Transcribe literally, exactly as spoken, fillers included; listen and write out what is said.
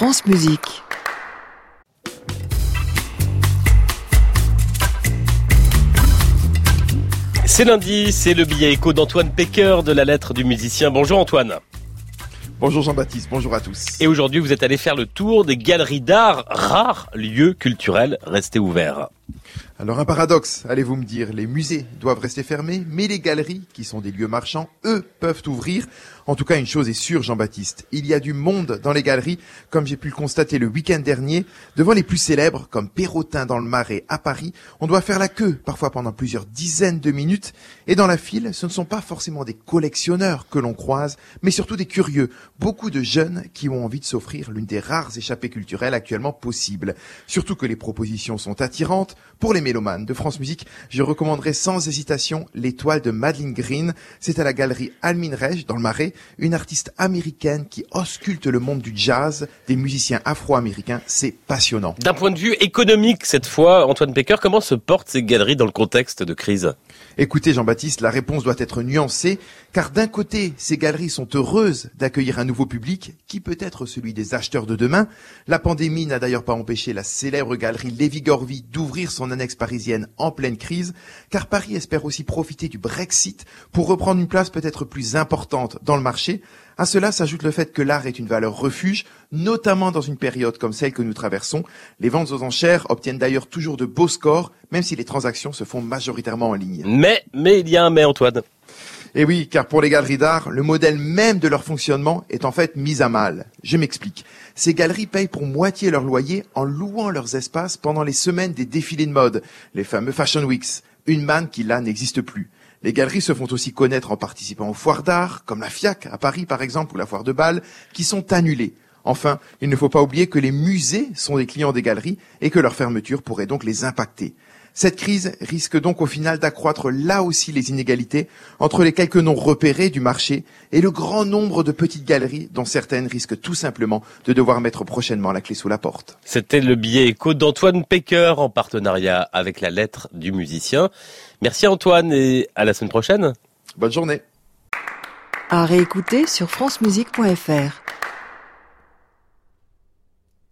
France Musique. C'est lundi, c'est le billet écho d'Antoine Pecker de la lettre du musicien. Bonjour Antoine. Bonjour Jean-Baptiste, bonjour à tous. Et aujourd'hui, vous êtes allé faire le tour des galeries d'art, rares lieux culturels restés ouverts. Alors un paradoxe, allez-vous me dire, les musées doivent rester fermés, mais les galeries, qui sont des lieux marchands, eux, peuvent ouvrir. En tout cas, une chose est sûre, Jean-Baptiste, il y a du monde dans les galeries, comme j'ai pu le constater le week-end dernier, devant les plus célèbres, comme Perrotin dans le Marais à Paris. On doit faire la queue, parfois pendant plusieurs dizaines de minutes, et dans la file, ce ne sont pas forcément des collectionneurs que l'on croise, mais surtout des curieux, beaucoup de jeunes qui ont envie de s'offrir l'une des rares échappées culturelles actuellement possibles. Surtout que les propositions sont attirantes. Pour les mélomanes de France Musique, je recommanderais sans hésitation l'étoile de Madeleine Green. C'est à la galerie Alminrege, dans le Marais, une artiste américaine qui ausculte le monde du jazz, des musiciens afro-américains. C'est passionnant. D'un point de vue économique, cette fois, Antoine Pecker, comment se portent ces galeries dans le contexte de crise ? Écoutez Jean-Baptiste, la réponse doit être nuancée, car d'un côté, ces galeries sont heureuses d'accueillir un nouveau public, qui peut être celui des acheteurs de demain. La pandémie n'a d'ailleurs pas empêché la célèbre galerie Lévy-Gorby d'ouvrir son annexe parisienne en pleine crise, car Paris espère aussi profiter du Brexit pour reprendre une place peut-être plus importante dans le marché. À cela s'ajoute le fait que l'art est une valeur refuge, notamment dans une période comme celle que nous traversons. Les ventes aux enchères obtiennent d'ailleurs toujours de beaux scores, même si les transactions se font majoritairement en ligne. Mais, mais il y a un mais, Antoine. Et oui, car pour les galeries d'art, le modèle même de leur fonctionnement est en fait mis à mal. Je m'explique. Ces galeries payent pour moitié leur loyer en louant leurs espaces pendant les semaines des défilés de mode, les fameux Fashion Weeks, une manne qui là n'existe plus. Les galeries se font aussi connaître en participant aux foires d'art, comme la FIAC à Paris par exemple, ou la foire de Bâle, qui sont annulées. Enfin, il ne faut pas oublier que les musées sont des clients des galeries et que leur fermeture pourrait donc les impacter. Cette crise risque donc au final d'accroître là aussi les inégalités entre les quelques noms repérés du marché et le grand nombre de petites galeries dont certaines risquent tout simplement de devoir mettre prochainement la clé sous la porte. C'était le billet écho d'Antoine Pecker en partenariat avec la lettre du musicien. Merci Antoine et à la semaine prochaine. Bonne journée. À réécouter sur francemusique point f r.